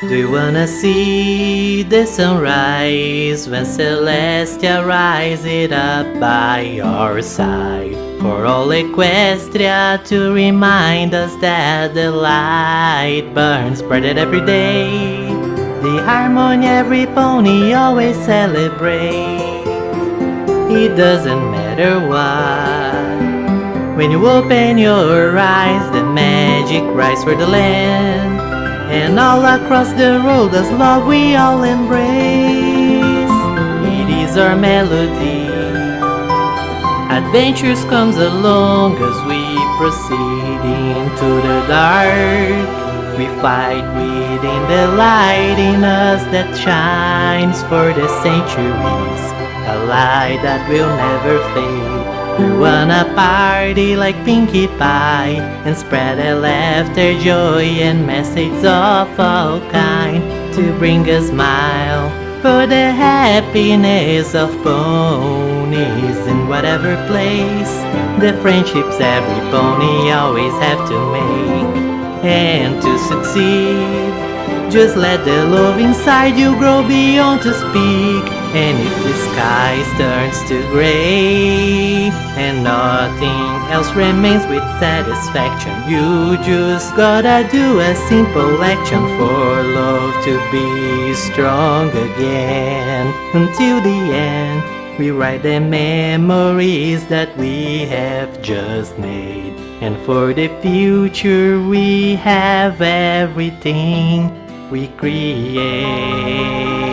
Do you wanna see the sunrise when Celestia rises up by your side? For all Equestria to remind us that the light burns brighter every day. The harmony every pony always celebrate. It doesn't matter what. When you open your eyes, the magic rise for the land. And all across the road as love we all embrace. It is our melody. Adventures comes along as we proceed into the dark. We fight within the light in us that shines for the centuries. A light that will never fade. We wanna party like Pinkie Pie and spread a laughter, joy, and messages of all kind to bring a smile for the happiness of ponies in whatever place. The friendships every pony always have to make, and to succeed, just let the love inside you grow beyond to speak. And if the skies turns to gray and nothing else remains with satisfaction, you just gotta do a simple action for love to be strong again. Until the end, we write the memories that we have just made. And for the future we have everything we create.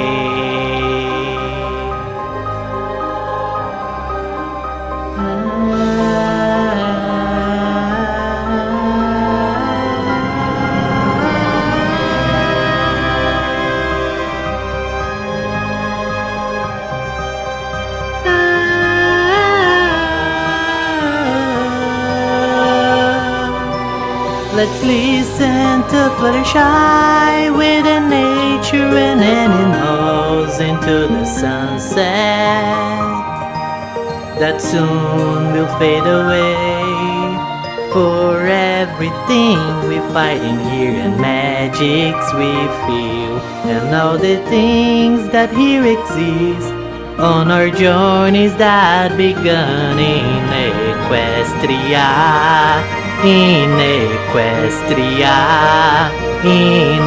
Let's listen to Fluttershy with the nature and animals into the sunset that soon will fade away. For everything we fight in here and magics we feel, and all the things that here exist on our journeys that begun in Equestria. In Equestria, in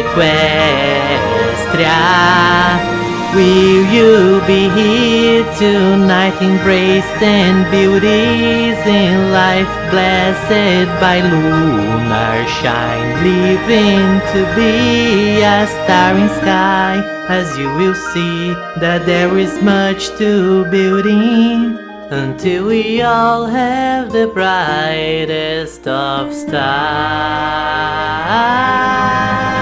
Equestria. Will you be here tonight, embracing beauties in life, blessed by lunar shine, living to be a star in sky? As you will see that there is much to build in, until we all have the brightest of stars.